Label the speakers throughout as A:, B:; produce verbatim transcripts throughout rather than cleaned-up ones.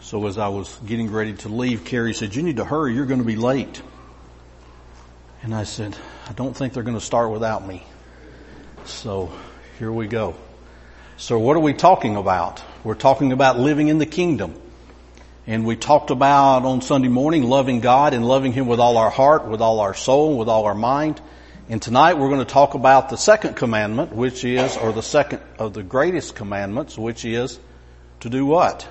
A: So as I was getting ready to leave, Carrie said, "You need to hurry, you're going to be late." And I said, "I don't think they're going to start without me." So here we go. So what are we talking about? We're talking about living in the kingdom. And we talked about on Sunday morning loving God and loving Him with all our heart, with all our soul, with all our mind. And tonight we're going to talk about the second commandment, which is, or the second of the greatest commandments, which is to do what?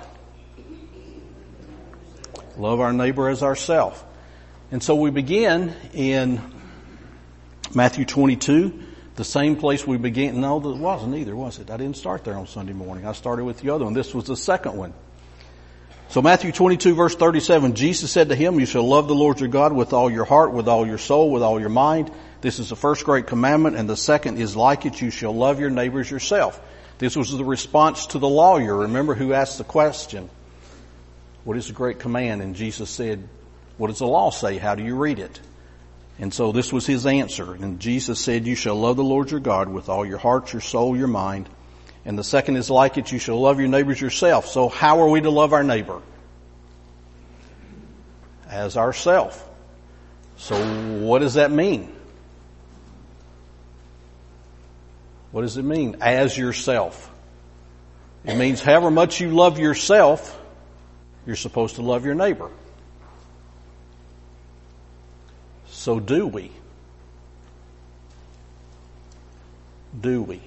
A: Love our neighbor as ourselves. And so we begin in Matthew twenty-two, the same place we began. No, it wasn't either, was it? I didn't start there on Sunday morning. I started with the other one. This was the second one. So Matthew twenty-two verse thirty-seven, Jesus said to him, "You shall love the Lord your God with all your heart, with all your soul, with all your mind. This is the first great commandment, and the second is like it. You shall love your neighbors yourself." This was the response to the lawyer. Remember who asked the question, "What is the great command?" And Jesus said, "What does the law say? How do you read it?" And so this was his answer. And Jesus said, "You shall love the Lord your God with all your heart, your soul, your mind. And the second is like it. You shall love your neighbors yourself." So how are we to love our neighbor? As ourself. So what does that mean? What does it mean? As yourself. It means however much you love yourself, you're supposed to love your neighbor. So do we? Do we?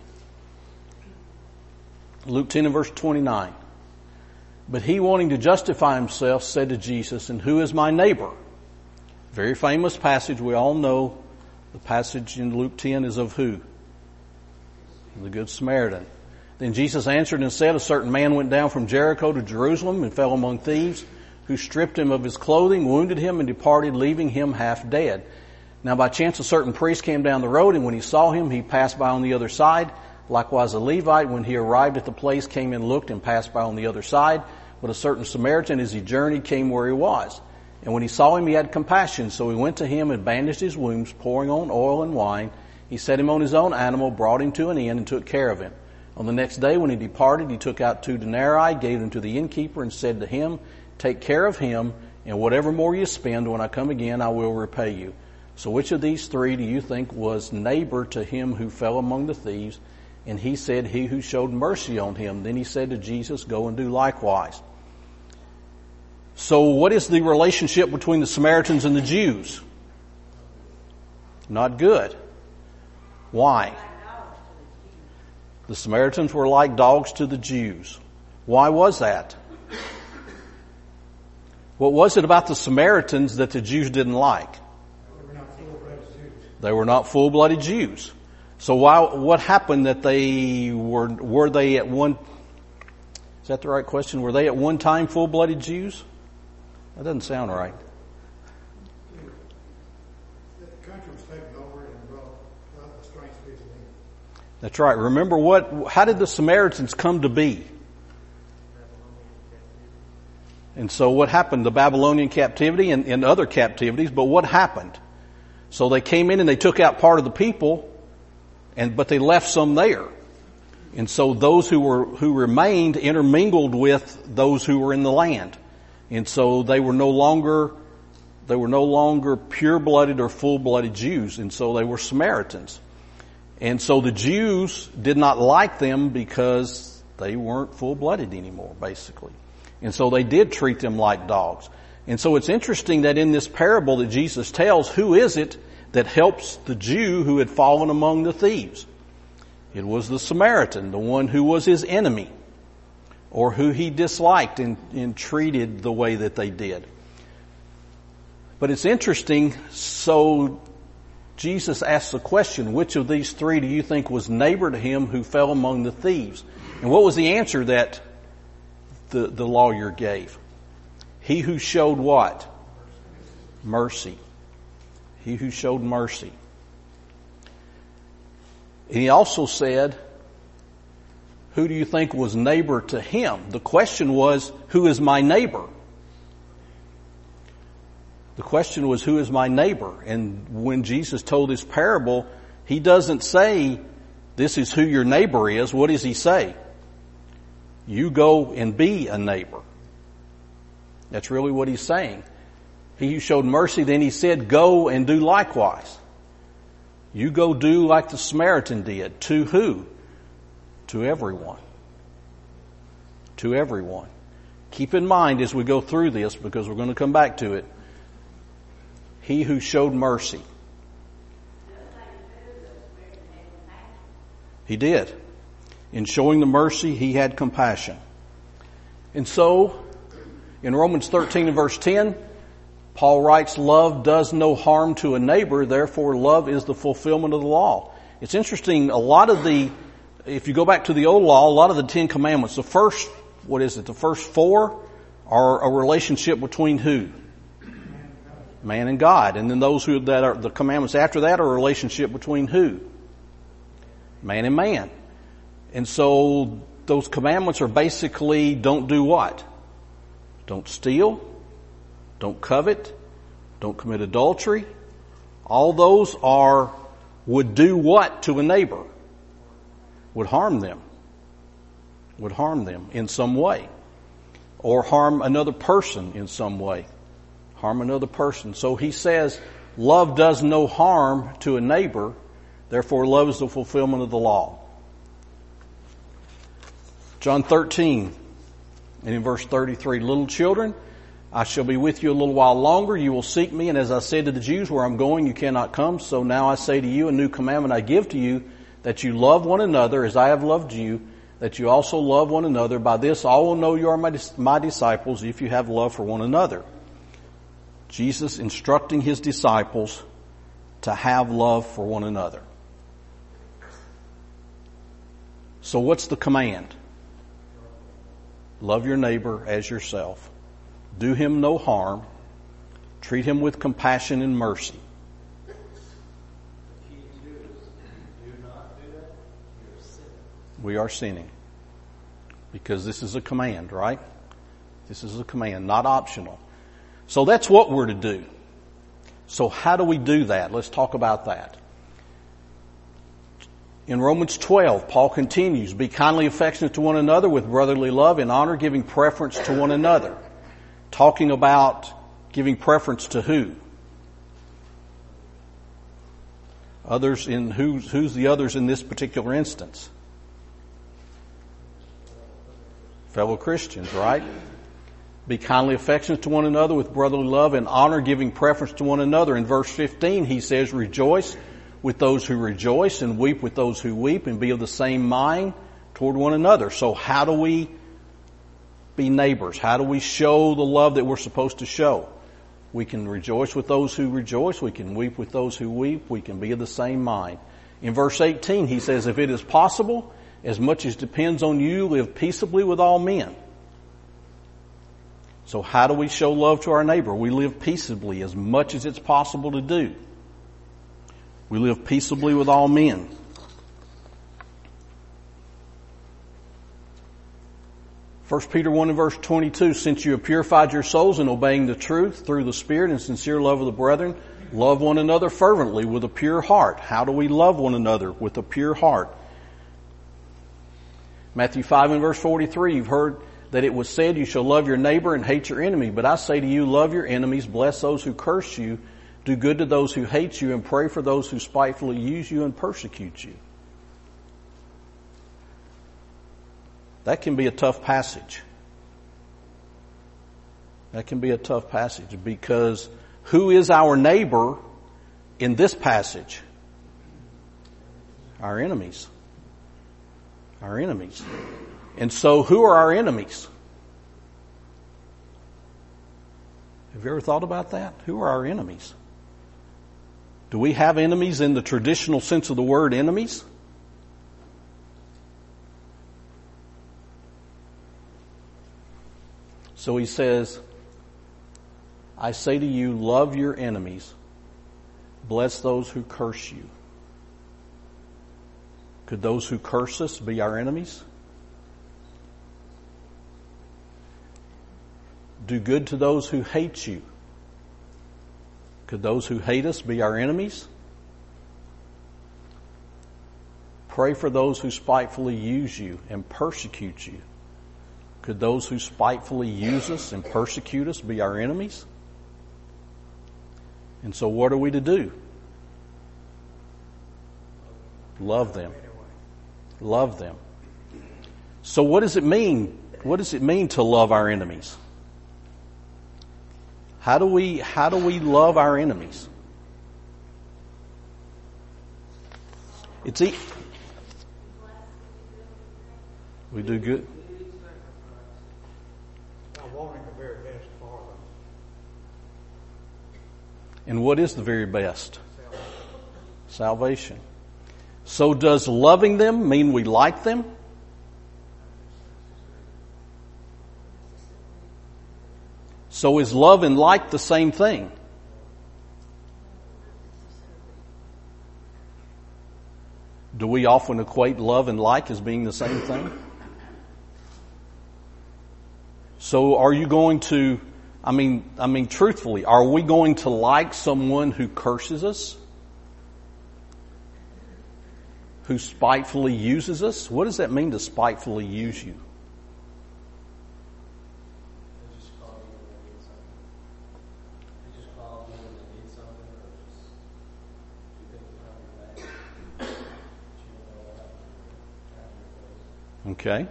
A: Luke ten and verse twenty-nine. But he, wanting to justify himself, said to Jesus, "And who is my neighbor?" Very famous passage. We all know the passage in Luke ten is of who? The Good Samaritan. Then Jesus answered and said, "A certain man went down from Jericho to Jerusalem and fell among thieves, who stripped him of his clothing, wounded him, and departed, leaving him half dead. Now by chance a certain priest came down the road, and when he saw him, he passed by on the other side. Likewise a Levite, when he arrived at the place, came and looked and passed by on the other side. But a certain Samaritan, as he journeyed, came where he was. And when he saw him, he had compassion. So he went to him and bandaged his wounds, pouring on oil and wine. He set him on his own animal, brought him to an inn, and took care of him. On the next day when he departed, he took out two denarii, gave them to the innkeeper, and said to him, 'Take care of him, and whatever more you spend, when I come again, I will repay you.' So which of these three do you think was neighbor to him who fell among the thieves?" And he said, "He who showed mercy on him." Then he said to Jesus, "Go and do likewise." So what is the relationship between the Samaritans and the Jews? Not good. Why? The Samaritans were like dogs to the Jews. Why was that? What was it about the Samaritans that the Jews didn't like? They were not full-blooded Jews. So why, what happened that they were, were they at one, is that the right question? Were they at one time full-blooded Jews? That doesn't sound right.
B: The country was taken over and brought the strange people in.
A: That's right. Remember what, how did the Samaritans come to be? And so what happened? The Babylonian captivity and, and other captivities, but what happened? So they came in and they took out part of the people, and but they left some there. And so those who were who remained intermingled with those who were in the land. And so they were no longer they were no longer pure-blooded or full-blooded Jews, and so they were Samaritans. And so the Jews did not like them because they weren't full-blooded anymore, basically. And so they did treat them like dogs. And so it's interesting that in this parable that Jesus tells, who is it that helps the Jew who had fallen among the thieves? It was the Samaritan, the one who was his enemy, or who he disliked and, and treated the way that they did. But it's interesting, so Jesus asks the question, which of these three do you think was neighbor to him who fell among the thieves? And what was the answer that the, the lawyer gave? He who showed what? Mercy. He who showed mercy. And he also said, who do you think was neighbor to him? The question was, who is my neighbor? The question was, who is my neighbor? And when Jesus told this parable, he doesn't say, this is who your neighbor is. What does he say? You go and be a neighbor. That's really what he's saying. He who showed mercy, then he said, go and do likewise. You go do like the Samaritan did. To who? To everyone. To everyone. Keep in mind as we go through this, because we're going to come back to it, he who showed mercy. He did. In showing the mercy, he had compassion. And so, in Romans thirteen and verse ten, Paul writes, love does no harm to a neighbor, therefore love is the fulfillment of the law. It's interesting, a lot of the, if you go back to the old law, a lot of the Ten Commandments, the first, what is it, the first four are a relationship between who? Man and God. And then those who, that are, the commandments after that are a relationship between who? Man and man. And so those commandments are basically don't do what? Don't steal. Don't covet. Don't commit adultery. All those are, would do what to a neighbor? Would harm them. Would harm them in some way. Or harm another person in some way. Harm another person. So he says, love does no harm to a neighbor, therefore love is the fulfillment of the law. John thirteen, and in verse thirty-three, little children, I shall be with you a little while longer. You will seek me. And as I said to the Jews, where I'm going, you cannot come. So now I say to you, a new commandment I give to you, that you love one another as I have loved you, that you also love one another. By this all will know you are my, my disciples, if you have love for one another. Jesus instructing his disciples to have love for one another. So what's the command? Love your neighbor as yourself. Do him no harm. Treat him with compassion and mercy.
C: The key to it is do not do that, you're sinning.
A: We are sinning. Because this is a command, right? This is a command, not optional. So that's what we're to do. So how do we do that? Let's talk about that. In Romans twelve, Paul continues, be kindly affectionate to one another with brotherly love and honor, giving preference to one another. Talking about giving preference to who? Others in who's, who's the others in this particular instance? Fellow Christians, right? Be kindly affectionate to one another with brotherly love and honor, giving preference to one another. In verse fifteen, he says, rejoice with those who rejoice and weep with those who weep, and be of the same mind toward one another. So how do we be neighbors? How do we show the love that we're supposed to show? We can rejoice with those who rejoice. We can weep with those who weep. We can be of the same mind. In verse eighteen, he says, if it is possible, as much as depends on you, live peaceably with all men. So how do we show love to our neighbor? We live peaceably as much as it's possible to do. We live peaceably with all men. First Peter one and verse twenty-two, since you have purified your souls in obeying the truth through the Spirit and sincere love of the brethren, love one another fervently with a pure heart. How do we love one another with a pure heart? Matthew five and verse forty-three, you've heard that it was said, you shall love your neighbor and hate your enemy. But I say to you, love your enemies, bless those who curse you, do good to those who hate you, and pray for those who spitefully use you and persecute you. That can be a tough passage. That can be a tough passage because who is our neighbor in this passage? Our enemies. Our enemies. And so who are our enemies? Have you ever thought about that? Who are our enemies? Do we have enemies in the traditional sense of the word enemies? So he says, I say to you, love your enemies, bless those who curse you. Could those who curse us be our enemies? Do good to those who hate you. Could those who hate us be our enemies? Pray for those who spitefully use you and persecute you. Could those who spitefully use us and persecute us be our enemies? And so what are we to do? Love them. Love them. So what does it mean? What does it mean to love our enemies? How do we, how do we love our enemies? It's e- we do good.
B: By wanting the very best for them.
A: And what is the very best? Salvation. So does loving them mean we like them? So is love and like the same thing? Do we often equate love and like as being the same thing? So are you going to, I mean, I mean, truthfully, are we going to like someone who curses us? Who spitefully uses us? What does that mean to spitefully use you?
C: They just call you when they need something. They just call you when they need something, or just you think behind your back. But you don't know what happened.
A: Okay.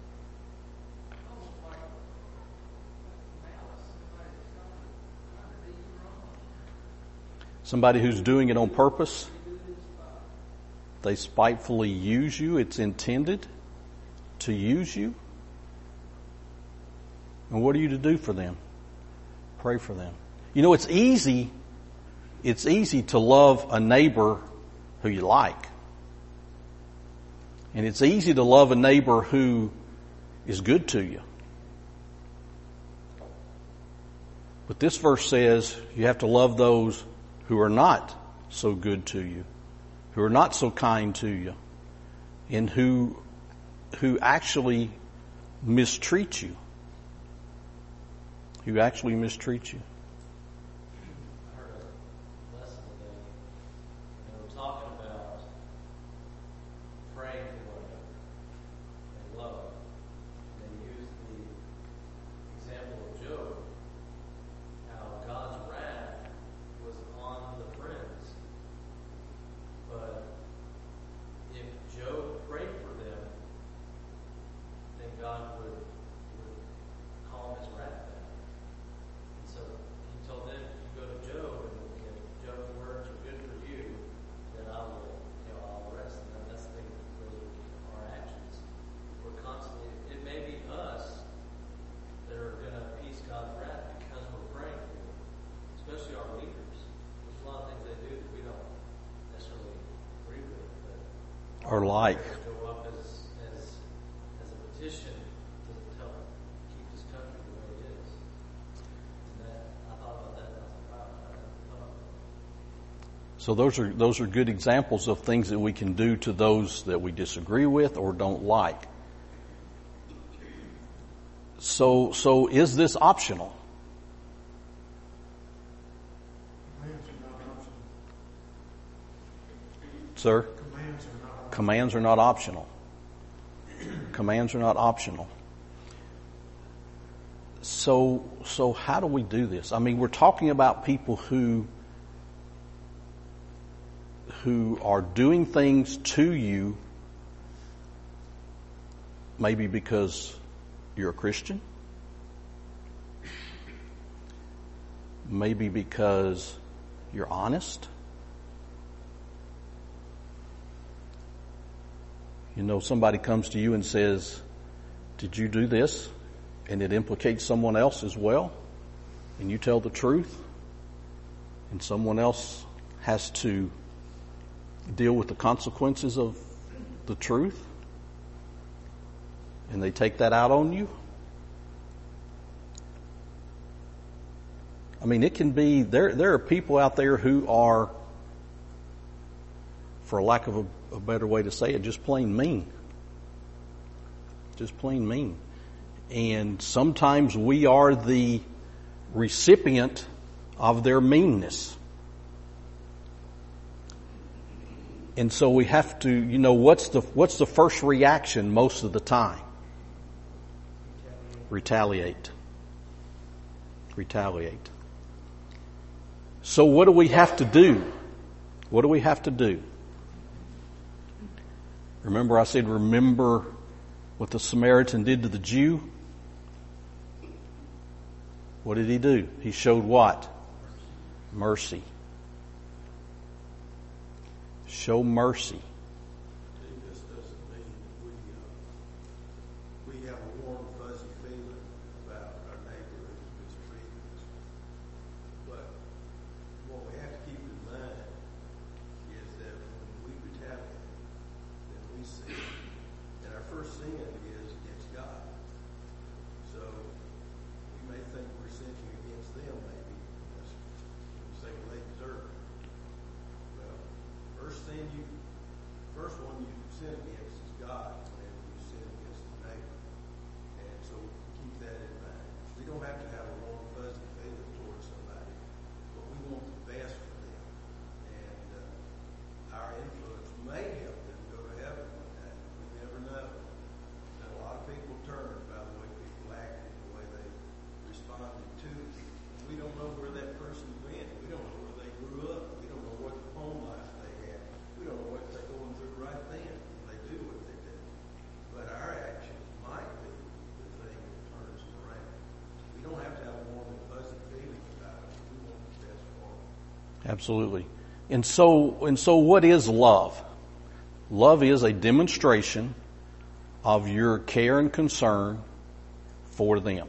A: Somebody who's doing it on purpose. They spitefully use you. It's intended to use you. And what are you to do for them? Pray for them. You know, it's easy, it's easy to love a neighbor who you like. And it's easy to love a neighbor who is good to you. But this verse says you have to love those who are not so good to you, who are not so kind to you, and who who actually mistreat you. Who actually mistreat you.
C: I heard a lesson today. They were talking about praying for one another and love. They used the example of Job, how God's wrath was on the friends. But if Job prayed for them, then God would, would calm his wrath down. And so he told them, if you go to Job and if Job's words are good for you, then I will, you know, I'll rest. And that's the thing with our actions. We're constantly, it may be us that are going to appease God's wrath because we're praying for them, especially our leaders. There's a lot of things they do that we don't necessarily agree with, but
A: Or like.
C: go up as as as a petition to help keep this country the way it is. And that I thought about that and I was like, wow, I never thought about that.
A: So those are those are good examples of things that we can do to those that we disagree with or don't like. So so is this optional?
B: Commands are not optional.
A: Sir?
B: Commands are not optional.
A: Commands are not optional. Commands are not optional. So, so how do we do this? I mean, we're talking about people who, who are doing things to you, maybe because you're a Christian, maybe because you're honest. You know, somebody comes to you and says, did you do this? And it implicates someone else as well. And you tell the truth. And someone else has to deal with the consequences of the truth. And they take that out on you. I mean, it can be, there, there are people out there who are, for lack of a, a better way to say it, just plain mean. Just plain mean. And sometimes we are the recipient of their meanness. And so we have to, you know, what's the, what's the first reaction most of the time? retaliate. Retaliate. So what do we have to do? What do we have to do? Remember I said, remember what the Samaritan did to the Jew? What did he do? He showed what? Mercy. Show mercy.
D: This doesn't mean we, uh, we have a warm, fuzzy feeling about our neighbor who's mistreating us. But what we have to keep in mind is that when we retaliate, then we sin. And our first sin is against God. So we may think we're sinning against them, maybe. We say, well, they deserve it. Well, first sin you, first one you sin against is God whenever you sin against the neighbor. And so keep that in mind. We don't have to have a warm, fuzzy feeling towards somebody, but we want the best for them. And uh, our influence may help them go to heaven one day. We never know. And a lot of people turn by the way people acted, the way they responded to it. We don't know where that person went. We don't know where they grew up. We don't know what home life they had. We don't know what they're going through right then when they do what they do. But our actions might be the thing that turns them around. We don't have to have a warm and fuzzy feeling about it. We want the best for them.
A: Absolutely. And so, and so what is love? Love is a demonstration of your care and concern for them.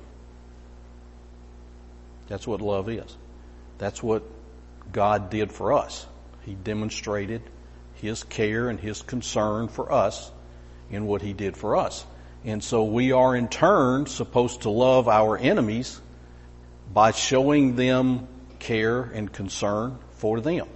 A: That's what love is. That's what God did for us. He demonstrated His care and His concern for us in what He did for us. And so we are in turn supposed to love our enemies by showing them care and concern for them.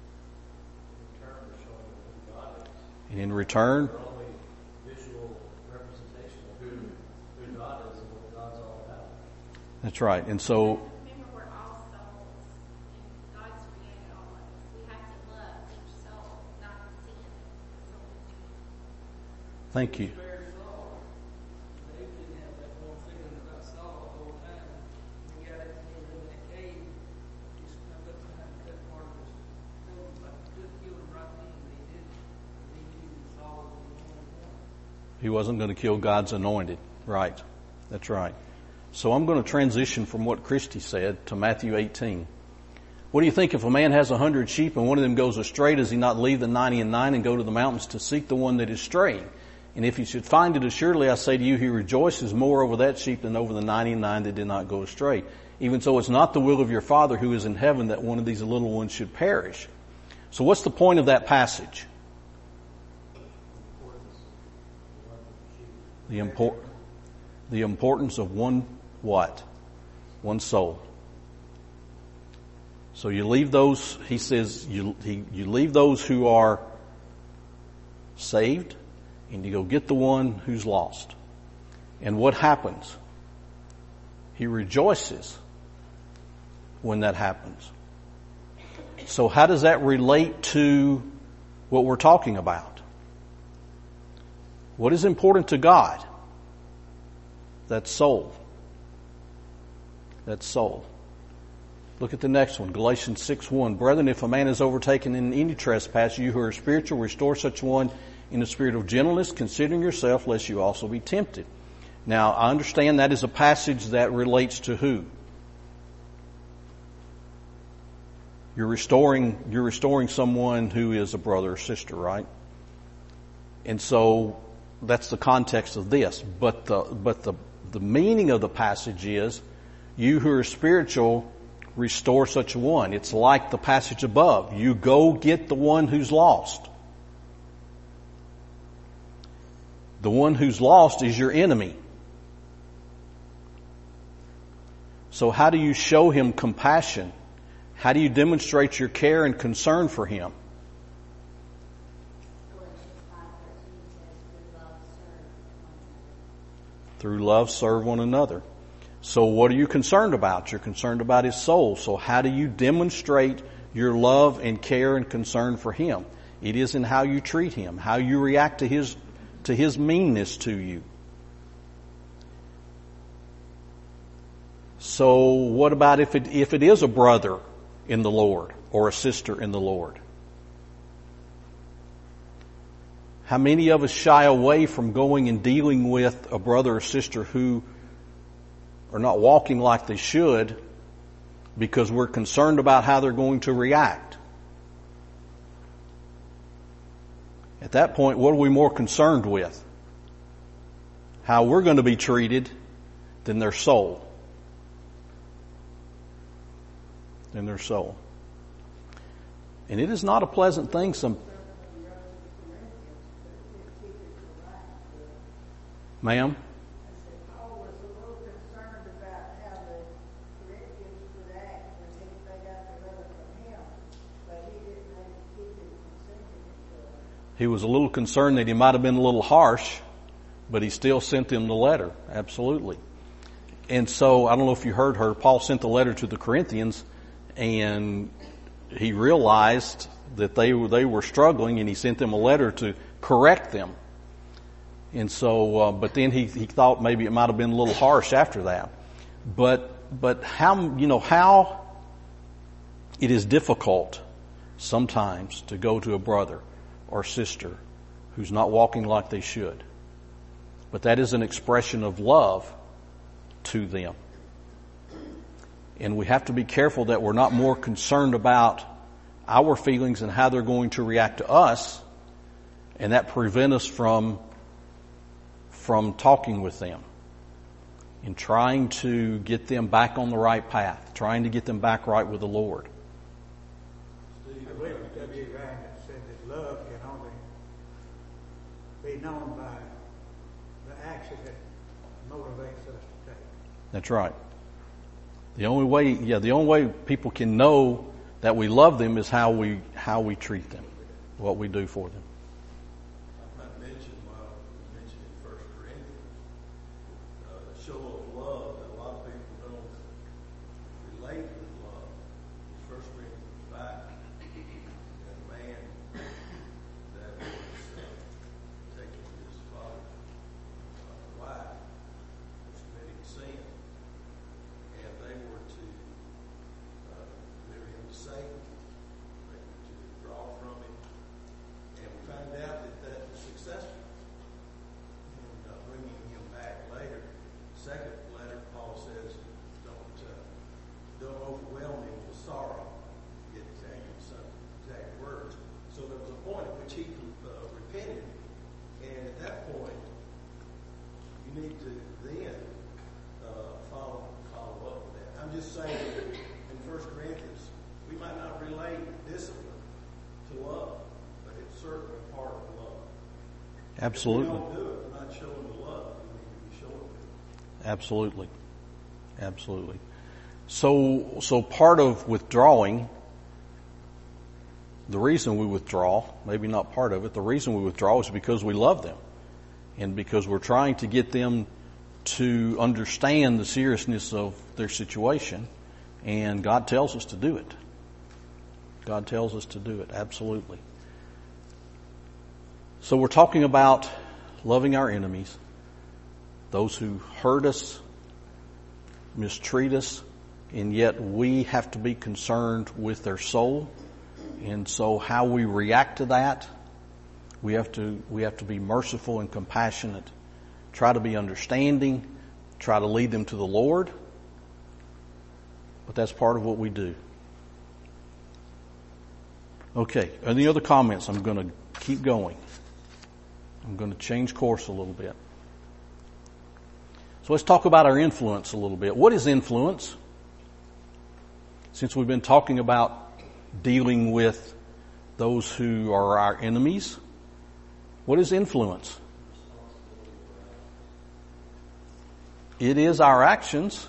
A: And in return,
C: They're only visual representation of who, who God is and what God's all about.
A: that's right. And so,
E: Remember, we're all souls, and God's created all of us. We have to love each soul, not sin.
A: thank you.
F: Spare Saul. David didn't have that one feeling about Saul the whole time. When he got it in that cave, he snuck up behind the cut part of his coat, like he could kill him right then, but he didn't. He knew Saul was the only one.
A: He wasn't going to kill God's anointed. Right. That's right. So I'm going to transition from what Christy said to Matthew eighteen. What do you think if a man has a hundred sheep and one of them goes astray? Does he not leave the ninety and nine and go to the mountains to seek the one that is straying? And if he should find it, assuredly I say to you, he rejoices more over that sheep than over the ninety-nine that did not go astray. Even so, it's not the will of your Father who is in heaven that one of these little ones should perish. So what's the point of that passage? The import, the importance of one what? One soul. So you leave those, he says, you, he, you leave those who are saved and you go get the one who's lost. And what happens? He rejoices when that happens. So how does that relate to what we're talking about? What is important to God? That soul. That soul. Look at the next one, Galatians six one. Brethren, if a man is overtaken in any trespass, you who are spiritual, restore such one in a spirit of gentleness, considering yourself, lest you also be tempted. Now, I understand that is a passage that relates to who? You're restoring, you're restoring someone who is a brother or sister, right? And so, that's the context of this. But the, but the, the meaning of the passage is, you who are spiritual, restore such a one. It's like the passage above. You go get the one who's lost. The one who's lost is your enemy. So how do you show him compassion? How do you demonstrate your care and concern for him? Through love, serve one another. So what are you concerned about? You're concerned about his soul. So how do you demonstrate your love and care and concern for him? It is in how you treat him, how you react to his, to his meanness to you. So what about if it, if it is a brother in the Lord or a sister in the Lord? How many of us shy away from going and dealing with a brother or sister who are not walking like they should because we're concerned about how they're going to react? At that point, what are we more concerned with? How we're going to be treated than their soul. Than their soul. And it is not a pleasant thing. Some, ma'am?
G: Paul was a little concerned about how the Corinthians would act when they got the letter from him, but he didn't make keep it consenting.
A: He was a little concerned that he might have been a little harsh, but he still sent them the letter. Absolutely. And so, I don't know if you heard her, Paul sent the letter to the Corinthians, and he realized that they were, they were struggling, and he sent them a letter to correct them. And so, uh, but then he, he thought maybe it might have been a little harsh after that. But, but how, you know, how it is difficult sometimes to go to a brother or sister who's not walking like they should. But that is an expression of love to them. And we have to be careful that we're not more concerned about our feelings and how they're going to react to us, and that prevent us from from talking with them and trying to get them back on the right path, trying to get them back right with the Lord.
B: I believe it was W. Ryan that said that love can only be known by the action that motivates us to take.
A: That's right. The only way, yeah, the only way people can know that we love them is how we how we treat them, what we do for them.
D: I might mention while we mentioned in First Corinthians, uh, the show of love that a lot of people don't relate with love. First Corinthians five, a man that was uh, taking his father's uh, wife, was committing sin, and they were to uh, deliver him to Satan. They were to draw from him. And we found out that that was successful in uh, bringing him back later. Second letter, Paul says, don't uh, don't overwhelm him with sorrow. Get exact some exact words. So there was a point at which he uh, repented, and at that point, you need to then uh, follow follow up with that. I'm just saying, in First Corinthians, we might not relate discipline to love, but it's certainly part of love.
A: Absolutely.
D: If we don't do it, we're not showing the love we need to be showing it.
A: Absolutely. Absolutely. So, so part of withdrawing, the reason we withdraw, maybe not part of it, the reason we withdraw is because we love them and because we're trying to get them to understand the seriousness of their situation, and God tells us to do it. God tells us to do it, absolutely. So we're talking about loving our enemies, those who hurt us, mistreat us, and yet we have to be concerned with their soul. And so how we react to that, we have to we have to be merciful and compassionate, try to be understanding, try to lead them to the Lord. But that's part of what we do. Okay, any other comments? I'm going to keep going. I'm going to change course a little bit. So let's talk about our influence a little bit. What is influence? Since we've been talking about dealing with those who are our enemies, what is influence? It is our actions.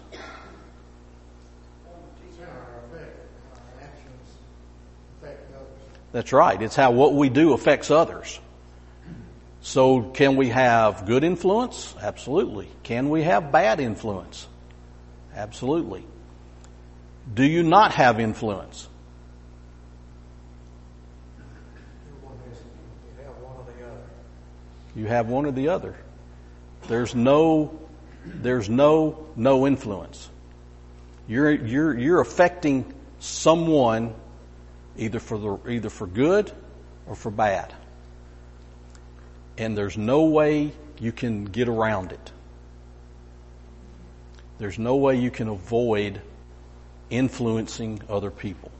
B: It's our effect. Our actions affect others.
A: That's right. It's how what we do affects others. So can we have good influence? Absolutely. Can we have bad influence? Absolutely. Do you not have influence?
B: Everyone has, you have one or the other.
A: You have one or the other. There's no, there's no, no influence. You're, you're, you're affecting someone either for the, either for good or for bad. And there's no way you can get around it. There's no way you can avoid influencing other people.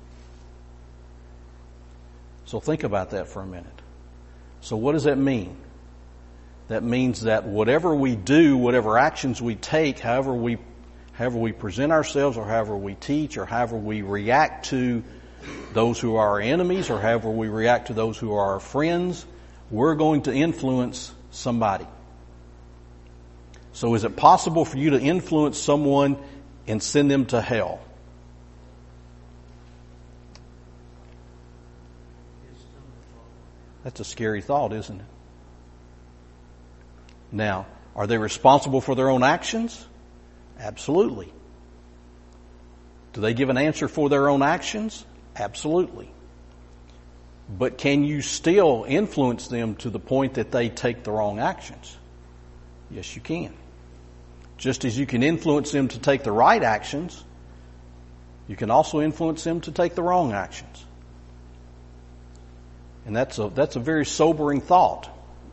A: So think about that for a minute. So what does that mean? That means that whatever we do, whatever actions we take, however we, however we present ourselves, or however we teach, or however we react to those who are our enemies, or however we react to those who are our friends, we're going to influence somebody. So is it possible for you to influence someone and send them to hell? That's a scary thought, isn't it? Now, are they responsible for their own actions? Absolutely. Do they give an answer for their own actions? Absolutely. But can you still influence them to the point that they take the wrong actions? Yes, you can. Just as you can influence them to take the right actions, you can also influence them to take the wrong actions. And that's a, that's a very sobering thought.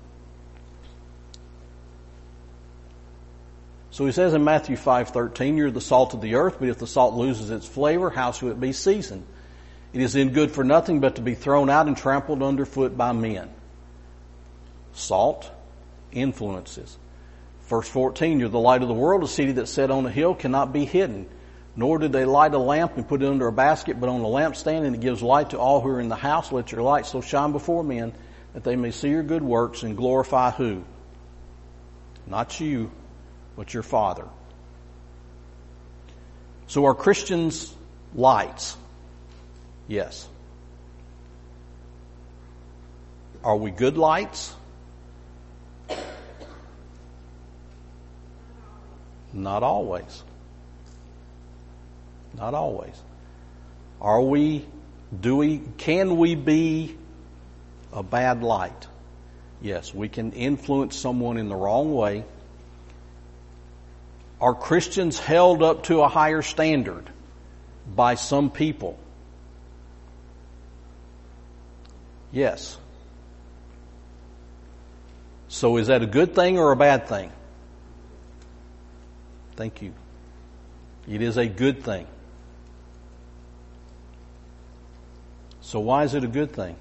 A: So he says in Matthew five thirteen, you're the salt of the earth, but if the salt loses its flavor, how shall it be seasoned? It is then good for nothing but to be thrown out and trampled underfoot by men. Salt influences. Verse fourteen, you're the light of the world. A city that's set on a hill cannot be hidden. Nor did they light a lamp and put it under a basket, but on a lampstand, and it gives light to all who are in the house. Let your light so shine before men that they may see your good works and glorify who? Not you, but your Father. So are Christians lights? Yes. Are we good lights? Not always. Not always. Are we, do we, can we be a bad light? Yes, we can influence someone in the wrong way. Are Christians held up to a higher standard by some people? Yes. So is that a good thing or a bad thing? Thank you. It is a good thing. So why is it a good thing?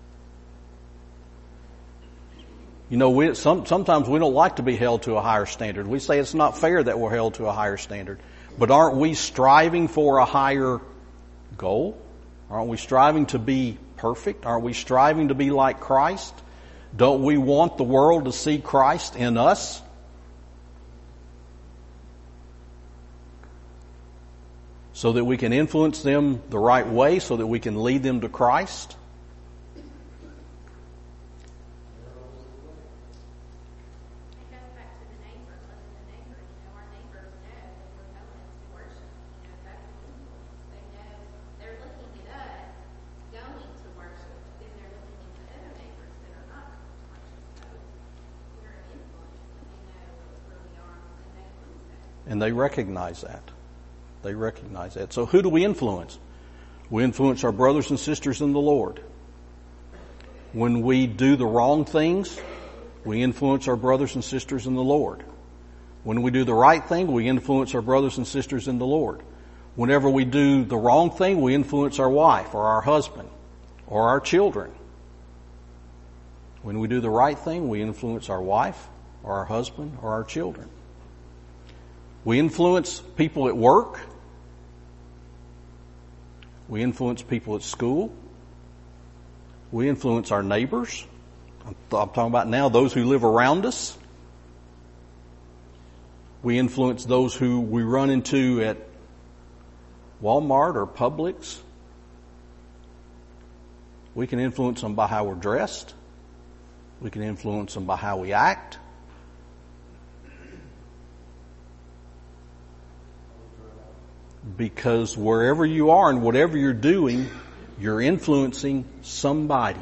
A: You know, we, some, sometimes we don't like to be held to a higher standard. We say it's not fair that we're held to a higher standard. But aren't we striving for a higher goal? Aren't we striving to be perfect? Aren't we striving to be like Christ? Don't we want the world to see Christ in us? So that we can influence them the right way, so that we can lead them to Christ?
E: It goes back to the neighbor, letting the neighbor, you know, our neighbors know that we're going to worship. You know, that's an influence. They know they're looking at us going to worship, then they're looking at the other neighbors that are not going to worship. So we're an influence, and they know where we are, and they believe that.
A: And they recognize that. They recognize that. So who do we influence? We influence our brothers and sisters in the Lord. When we do the wrong things, we influence our brothers and sisters in the Lord. When we do the right thing, we influence our brothers and sisters in the Lord. Whenever we do the wrong thing, we influence our wife or our husband or our children. When we do the right thing, we influence our wife or our husband or our children. We influence people at work. We influence people at school. We influence our neighbors. I'm, I'm talking about now those who live around us. We influence those who we run into at Walmart or Publix. We can influence them by how we're dressed. We can influence them by how we act. Because wherever you are and whatever you're doing, you're influencing somebody.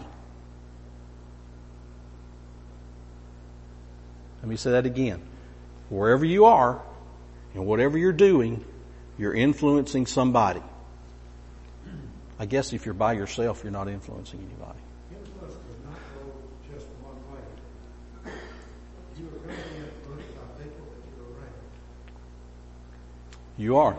A: Let me say that again. Wherever you are and whatever you're doing, You're influencing somebody. I guess if you're by yourself, you're not influencing anybody.
B: Influence does not go just one way. You are going to be influenced by people that you're around.
A: You are.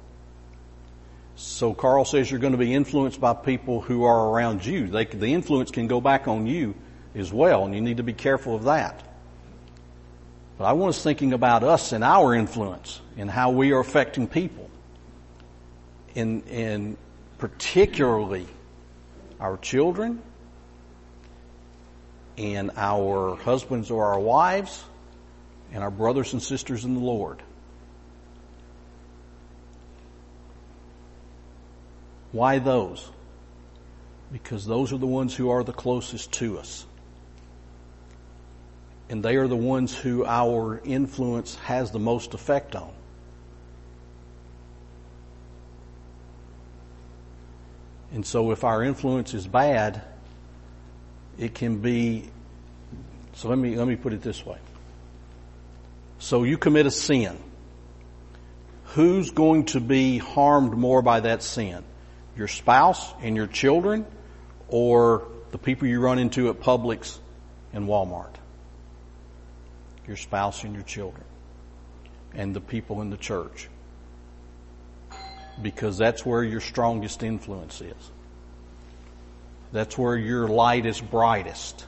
A: So Carl says you're going to be influenced by people who are around you. They, the influence can go back on you as well, and you need to be careful of that. But I want us thinking about us and our influence and how we are affecting people. And, and particularly our children and our husbands or our wives and our brothers and sisters in the Lord. Why those? Because those are the ones who are the closest to us. And they are the ones who our influence has the most effect on. And so if our influence is bad, it can be, so let me, let me put it this way. So you commit a sin. Who's going to be harmed more by that sin? Your spouse and your children, or the people you run into at Publix and Walmart? Your spouse and your children and the people in the church. Because that's where your strongest influence is. That's where your light is brightest.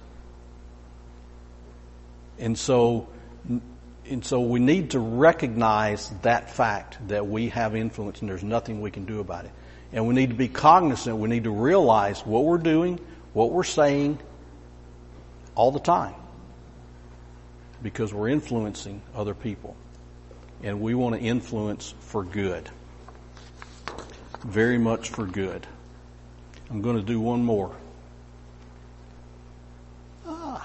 A: And so, and so we need to recognize that fact that we have influence and there's nothing we can do about it. And we need to be cognizant, we need to realize what we're doing, what we're saying all the time. Because we're influencing other people. And we want to influence for good. Very much for good. I'm going to do one more. Ah.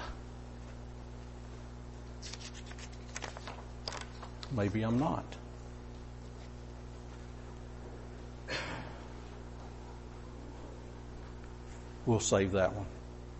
A: Maybe I'm not. We'll save that one.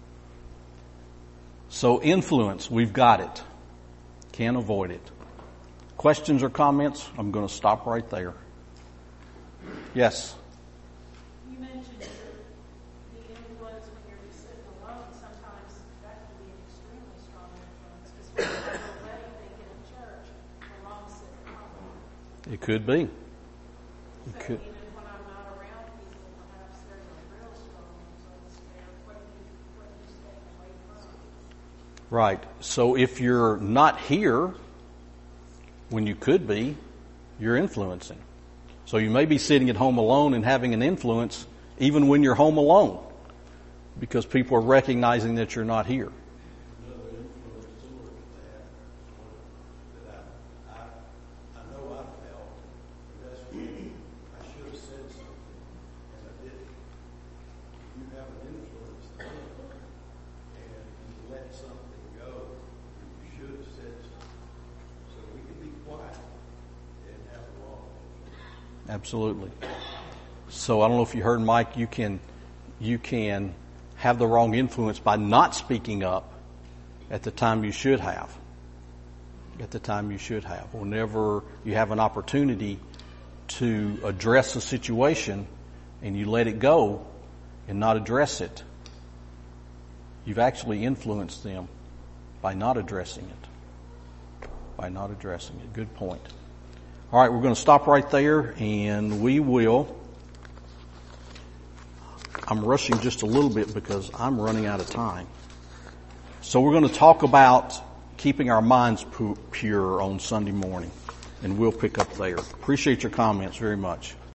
A: So influence, we've got it. Can't avoid it. Questions or comments? I'm going to stop right there. Yes?
H: You mentioned the influence when you're just sitting alone. Sometimes that can be an extremely strong influence because when you're already thinking in church, alone sitting at home.
A: It could be. It
H: So
A: could.
H: even when I'm not around people, perhaps there's a real strong influence there. What do you, what do you stay away from?
A: Right. So if you're not here when you could be, you're influencing. So you may be sitting at home alone and having an influence even when you're home alone because people are recognizing that you're not here.
D: Another influence similar to that, that I, I, I know I felt, and that's when I should have said something, and I didn't. You have an influence there, and you let something go, you should have said something. So we can be quiet and have a wrong.
A: Absolutely. So I don't know if you heard Mike, you can, you can have the wrong influence by not speaking up at the time you should have. At the time you should have. Whenever you have an opportunity to address a situation and you let it go and not address it, you've actually influenced them by not addressing it. By not addressing it. Good point. All right, we're going to stop right there, and we will. I'm rushing just a little bit because I'm running out of time. So we're going to talk about keeping our minds pure on Sunday morning, and we'll pick up there. Appreciate your comments very much.